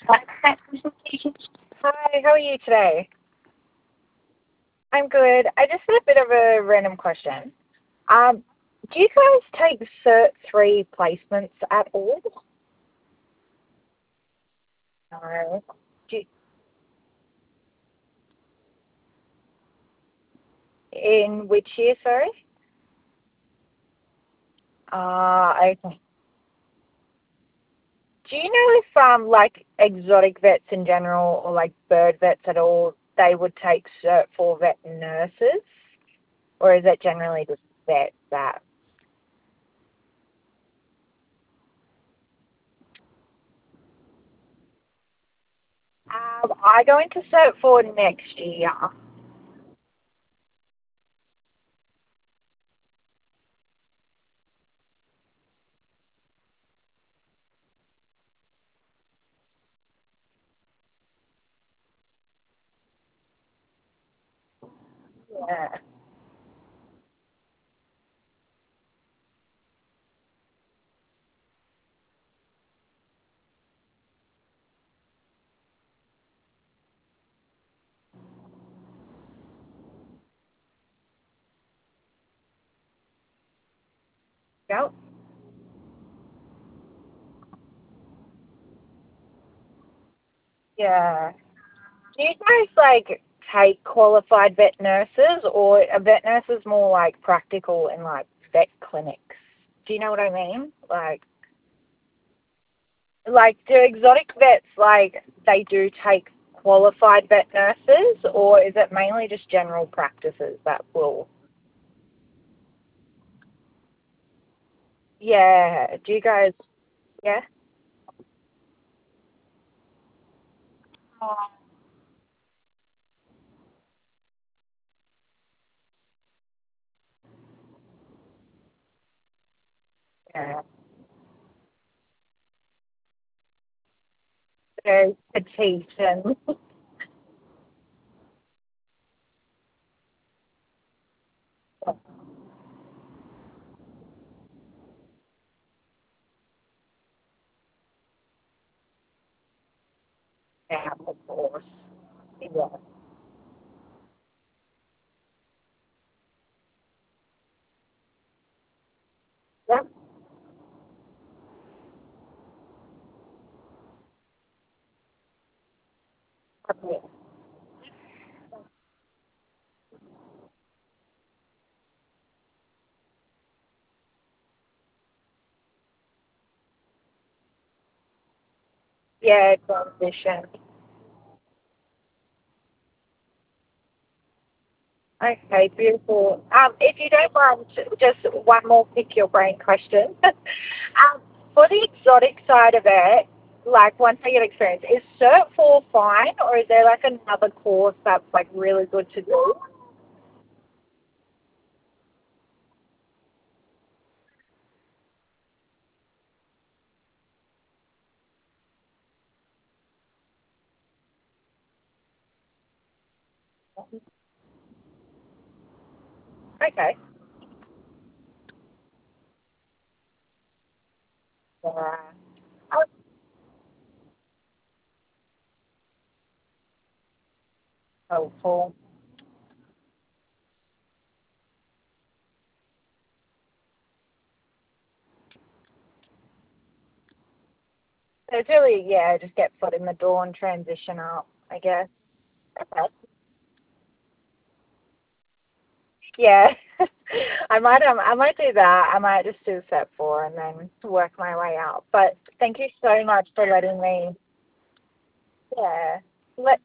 Hi, how are you today? I'm good. I just had a bit of a random question. Um, do you guys take Cert 3 placements at all? No. Do you, in which year, sorry? Okay. Do you know if like exotic vets in general or like bird vets at all, they would take Cert 4 vet nurses? Or is it generally just vets that? I go into Cert 4 next year. Yeah. Yep. Yeah. Do you guys like take qualified vet nurses, or are vet nurses more like practical in like vet clinics? Do you know what I mean? Like do exotic vets like they do take qualified vet nurses, or is it mainly just general practices that will? Yeah. Do you guys? Yeah. Oh, yeah. Very petite and yeah, of course. Yeah. Yep. Okay. Yeah, transition. Okay, beautiful. If you don't mind, just one more pick your brain question. For the exotic side of it, like once I get experience, is Cert 4 fine, or is there like another course that's like really good to do? Okay. Yeah. Oh, helpful. So it's really, yeah, just get foot in the door and transition up, I guess. Okay. Yeah. I might do that. I might just do Cert 4 and then work my way out. But thank you so much for letting me, yeah, let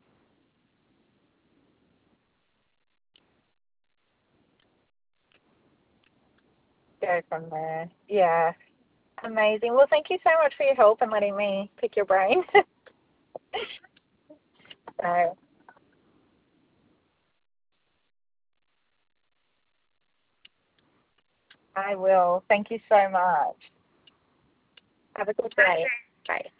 go from there. Yeah. Amazing. Well, thank you so much for your help and letting me pick your brain. So I will. Thank you so much. Have a good day. Bye.